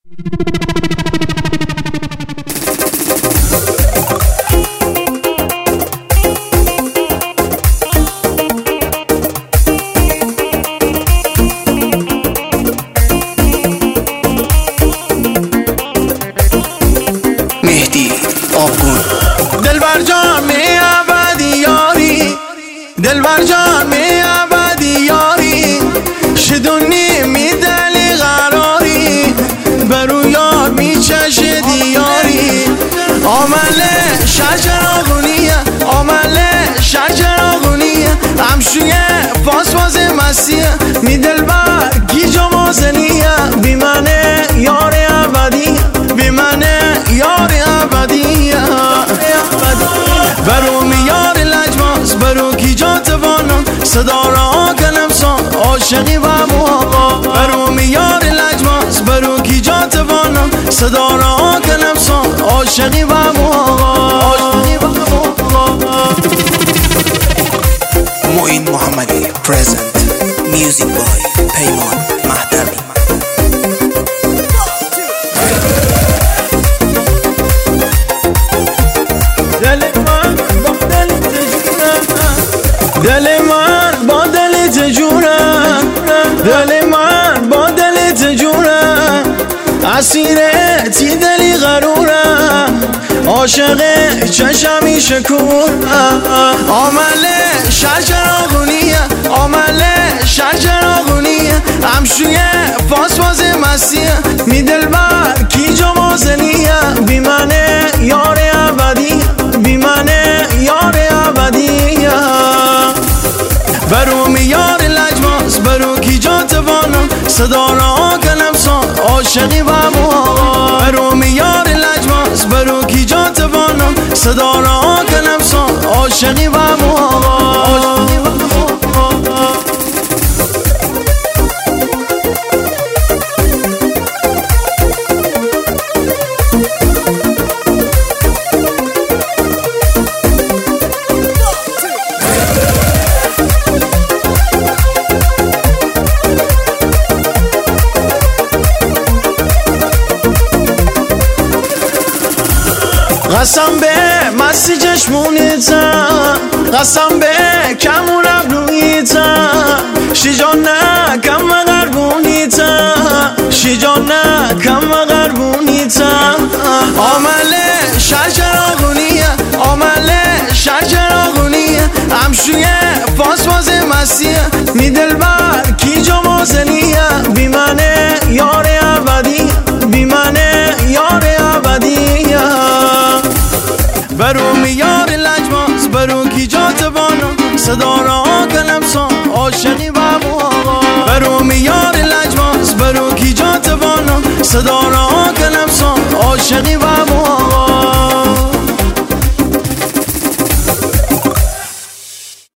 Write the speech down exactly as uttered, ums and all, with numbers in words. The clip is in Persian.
مهدی آبگون. دلبر جان می ابدی یاری، دلبر جان می ابدی یاری، شدونی می دلی قراری، برو یار می چشد یاری. آمل شجر آغونیه، آمل شجر آغونیه، همشوی فاس فاز مسیه، می دلبر گیجا مازنیه، بی منه یار ابدیه، بی منه یار ابدیه. برو میار لجماز، برو کی جا توانم، صدا را کنم سان عاشقی و موها. برو میار لجماز، برو کی جا توانم، صدا را کنم سان عاشقی و موها. معین محمدی present music boy پیمان مهدوی. دل من با دلت جونم، دل من با دلت جونم، اسیرتی دلی غرورم، عاشق چشمی شکورم. آمل شجر آغونیه، آمل شجر آغونیه، همشوی فاس فاز مسیه، می دلبر کی جا مازنیه، بی منه یار ابدیه، بی منه یار ابدیه. برو میار لجماز، برو کی جا توانم، صدا را کنم سان عاشقی و موها. برو میار لجماز، برو کی جا توانم، صدا را کنم سان عاشقی و موها. قسم به مستی چشمونیتم، قسم به کمون ابرویتم، شیجان نه کم غربونیتم، شیجان نه کم غربونیتم. آمل شجر آغونیه، آمل شجر آغونیه، همشوی فاس فاز مسیه، می دلبر کی جا مازنیه، بی منه یار ابدیه، بی منه یار ابدیه. برو میار لجماز، برو کی جا توانم، صدا را کنم سان عاشقی و موها. برو میار لجماز، برو کی جا توانم، صدا را کنم سان عاشقی و